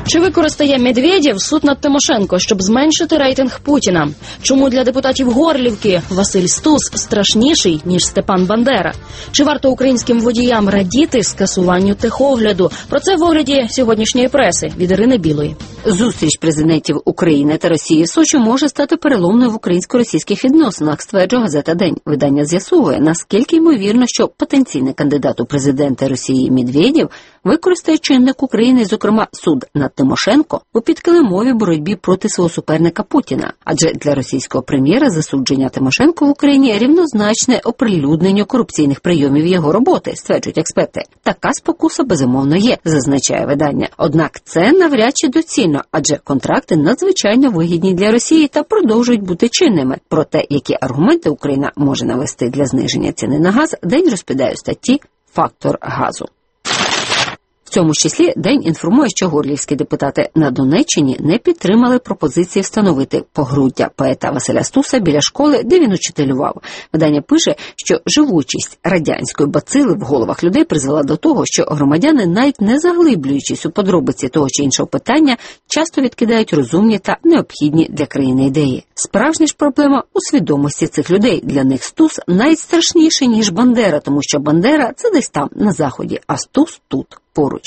Чи використає Медведєв суд над Тимошенко, щоб зменшити рейтинг Путіна? Чому для депутатів Горлівки Василь Стус страшніший, ніж Степан Бандера? Чи варто українським водіям радіти скасуванню техогляду? Про це в огляді сьогоднішньої преси від Ірини Білої. Зустріч президентів України та Росії в Сочі може стати переломною в українсько-російських відносинах, стверджує газета «День». Видання з'ясовує, наскільки ймовірно, що потенційний кандидат у президенти Росії Медведєв використає чинник України, зокрема суд над Тимошенко, у підкилимовій боротьбі проти свого суперника Путіна. Адже для російського прем'єра засудження Тимошенко в Україні рівнозначне оприлюдненню корупційних прийомів його роботи, стверджують експерти. Така спокуса, безумовно, є, зазначає видання. Однак це навряд чи доцільно, адже контракти надзвичайно вигідні для Росії та продовжують бути чинними. Про те, які аргументи Україна може навести для зниження ціни на газ, День розповідає у статті «Фактор газу». В цьому ж числі День інформує, що горлівські депутати на Донеччині не підтримали пропозиції встановити погруддя поета Василя Стуса біля школи, де він учителював. Видання пише, що живучість радянської бацили в головах людей призвела до того, що громадяни, навіть не заглиблюючись у подробиці того чи іншого питання, часто відкидають розумні та необхідні для країни ідеї. Справжня ж проблема у свідомості цих людей. Для них Стус навіть страшніший, ніж Бандера, тому що Бандера – це десь там, на Заході, а Стус – тут, поруч.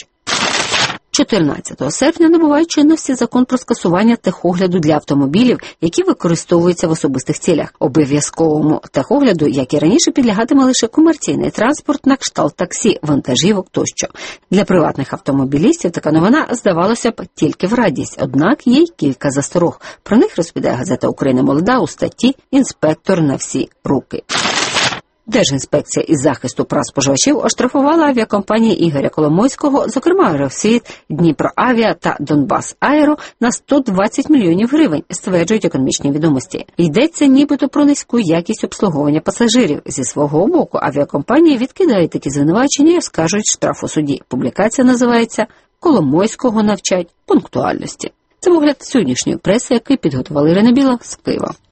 14 серпня набуває чинності закон про скасування техогляду для автомобілів, які використовуються в особистих цілях. Обов'язковому техогляду, як і раніше, підлягатиме лише комерційний транспорт на кшталт таксі, вантажівок тощо. Для приватних автомобілістів така новина, здавалося б, тільки в радість. Однак є й кілька засторог. Про них розповідає газета «Україна молода» у статті «Інспектор на всі руки». Держінспекція із захисту прав споживачів оштрафувала авіакомпанії Ігоря Коломойського, зокрема Аерофліт, Дніпроавіа та Донбас-Аеро, на 120 мільйонів гривень, стверджують економічні відомості. Йдеться нібито про низьку якість обслуговування пасажирів. Зі свого боку авіакомпанії відкидають такі звинувачення і оскаржують штраф у суді. Публікація називається «Коломойського навчать пунктуальності». Це огляд сьогоднішньої преси, який підготувала Ірина Біла з Києва.